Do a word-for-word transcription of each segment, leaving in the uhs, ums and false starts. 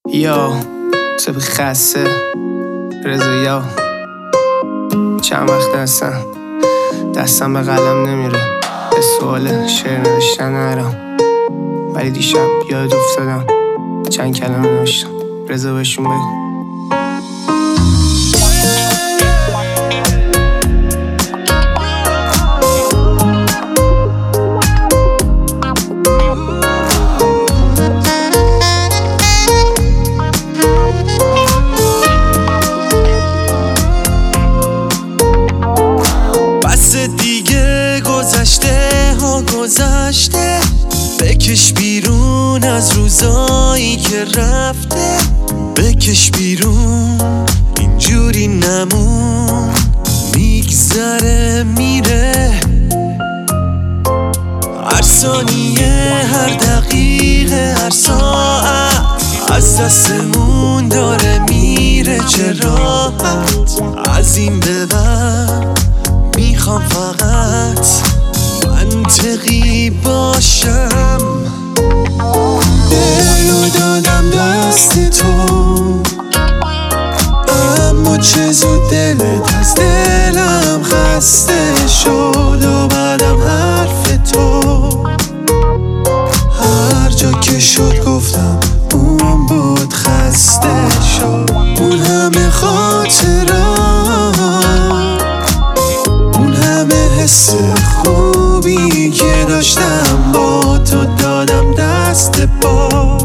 یا سبی خسته رضا یا چند وقت هستن دستم به قلم نمیره، به سوال شعر نوشتن نرم، ولی دیشب یاد افتادم چند کلمه نوشتم. رضا بهشون بگو. دیگه گذشته ها گذشته، بکش بیرون از روزایی که رفته، بکش بیرون اینجوری نمون، میگذره میره هر ثانیه هر دقیقه هر ساعت از دستمون داره میره. چه راحت از این به بعد میخوام فقط منطقی باشم. دلو دادم دست تو، اما چه زود دلت از دلم خسته شد و بعدم حرف تو هر جا که شد گفتم اون بود خسته شد. اون همه خاطرات، حس خوبی که داشتم با تو دادم دست پا،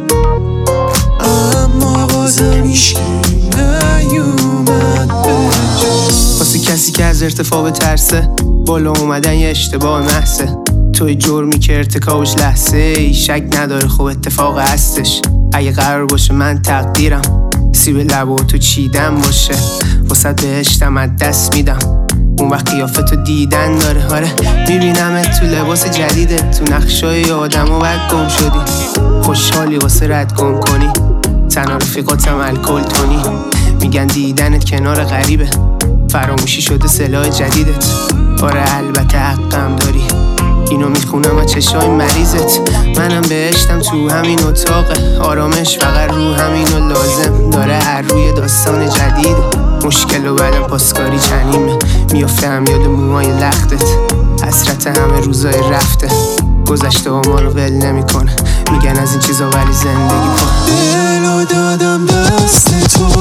اما بازم هیچکی نیومد به جا. واسه کسی که از ارتفاع به ترسه، بالا اومدن یه اشتباه محضه، توی جرمی که ارتکابش لحظه ای شک نداره خب اتفاق هستش. اگه قرار باشه من تقدیرم سیب لبو تو چیدن باشه، واسه بهشتم از دست میدم اون وقت قیافتو دیدن داره. آره میبینمت تو لباس جدیده، تو نقشای آدم و بعد گم شدی، خوشحالی واسه رد گم کنی، تنها رفیقاتم الکل تونی، میگن دیدنت کنار غریبه، فراموشی شده سلاح جدیدت. آره البته حقم داری، اینو میخونم از چشای مریضت، منم بهشتم تو همین اتاقه، آرامش فقط رو همینو لازم داره، هر روی داستان جدیده، مشکل و بعدم پاسکاری چنیمه، میافتم یاد موهای لختت، حسرت همه روزای رفته، گذشته و ما رو ول نمی کنه، میگن از این چیزا ولی زندگی کن. دلو دادم دست تو،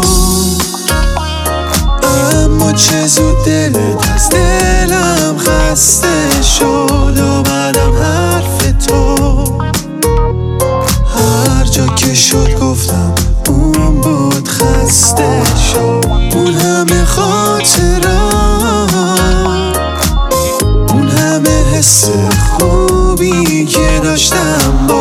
اما چه زود دلت از دلم خسته شد و بعدم حرف تو هر جا که شد گفتم اون بود خسته شد. اون همه خاطرات، اون همه حس خوبی که داشتم با